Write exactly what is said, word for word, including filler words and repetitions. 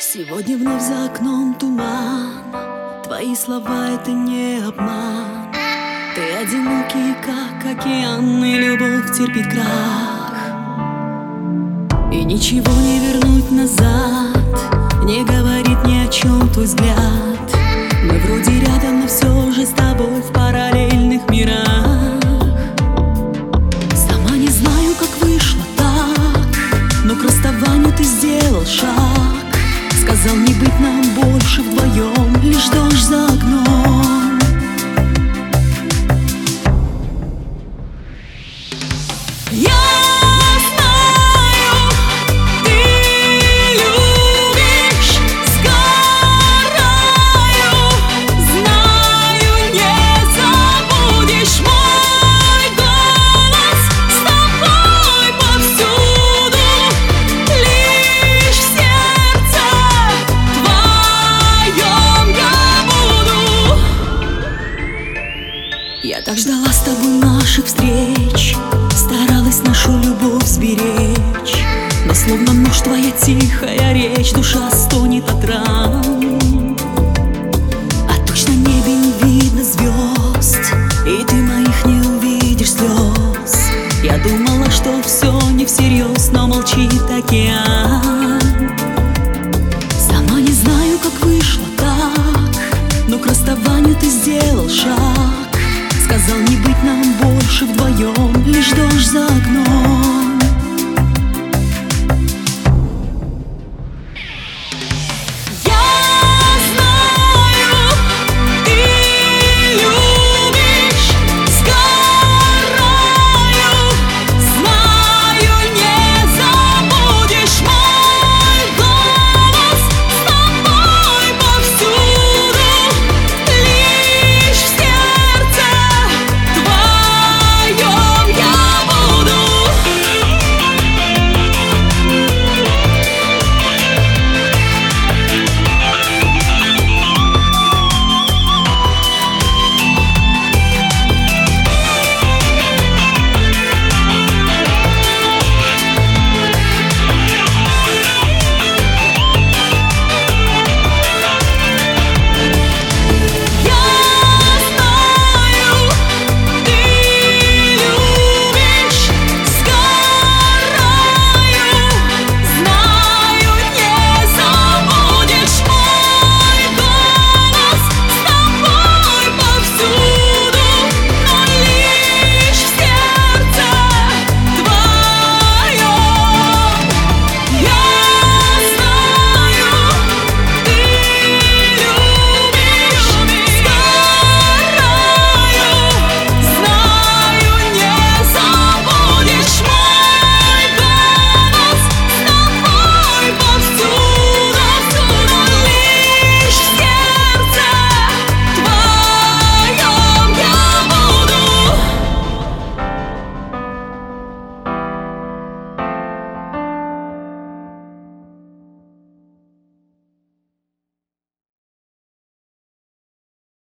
Сегодня вновь за окном туман. Твои слова — это не обман. Ты одинокий, как океан, и любовь терпит крах. И ничего не вернуть назад, не говорит ни о чем твой взгляд. Мы вроде рядом, но все же с тобой в параллельных мирах. Сама не знаю, как вышло так, но к расставанию ты сделал шаг. Сказал, не быть нам больше вдвоем, лишь дождь за окном. Я знаю, ты любишь, сгораю, знаю, не забудешь мой голос. С тобой повсюду, лишь в сердце твоем я буду. Я так ждала с тобой наших встреч, старалась нашу любовь сберечь, но словно нож твоя тихая речь, душа стонет от ран. А точно небе не видно звезд, и ты моих не увидишь слез. Я думала, что все не всерьез, но молчит океан. Сама не знаю, как вышло так, но к расставанию ты сделал шаг. Сказал, не быть нам больше вдвоем, лишь дождь за